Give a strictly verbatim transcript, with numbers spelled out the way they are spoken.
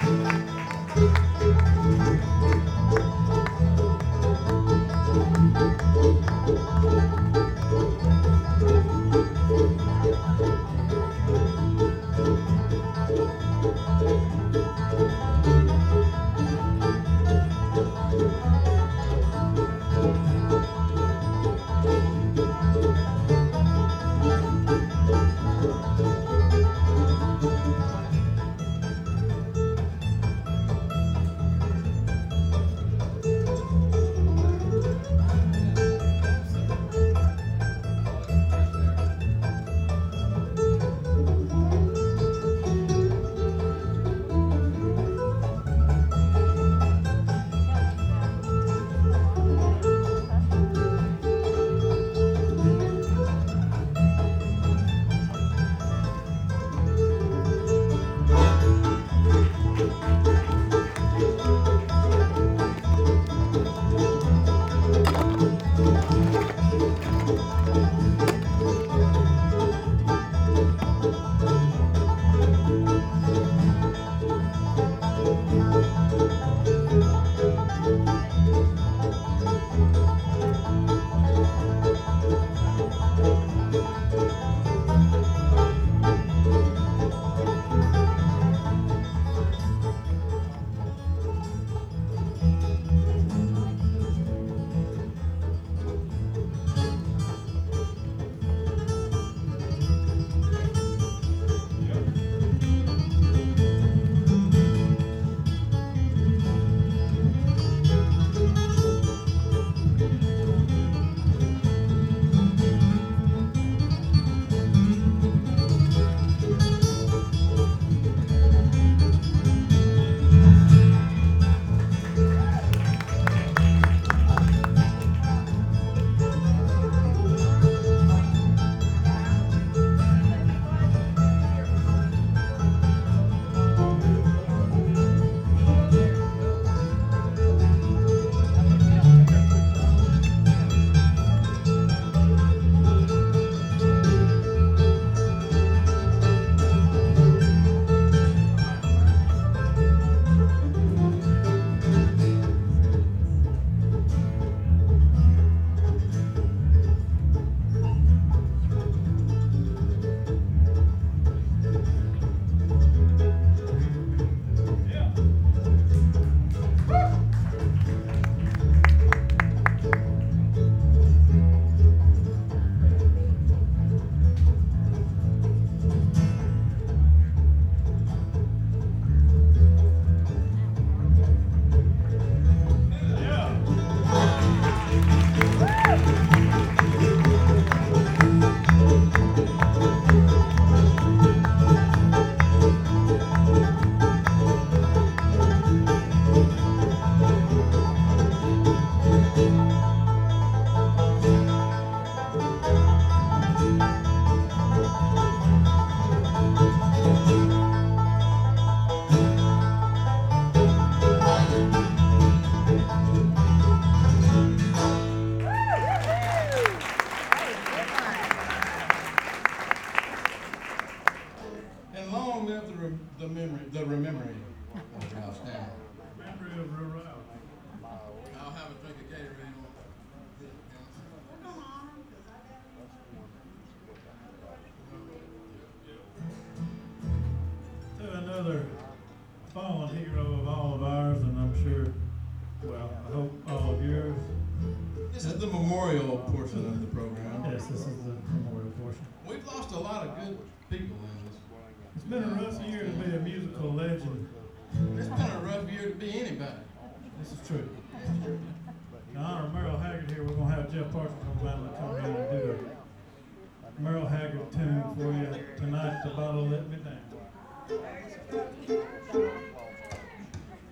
the memory, the remembering of Ralph Stanley. Memory of Ralph. I'll have a drink of Gatorade on. To another fallen hero of all of ours, and I'm sure, well, I hope all of yours. This is the memorial portion of the program. Yes, this is the memorial portion. We've lost a lot of good people in this. It's been a rough year to be a musical legend. It's been a rough year to be anybody. This is true. In honor of Merle Haggard here, we're going to have Jeff Parsons from Mount come down and do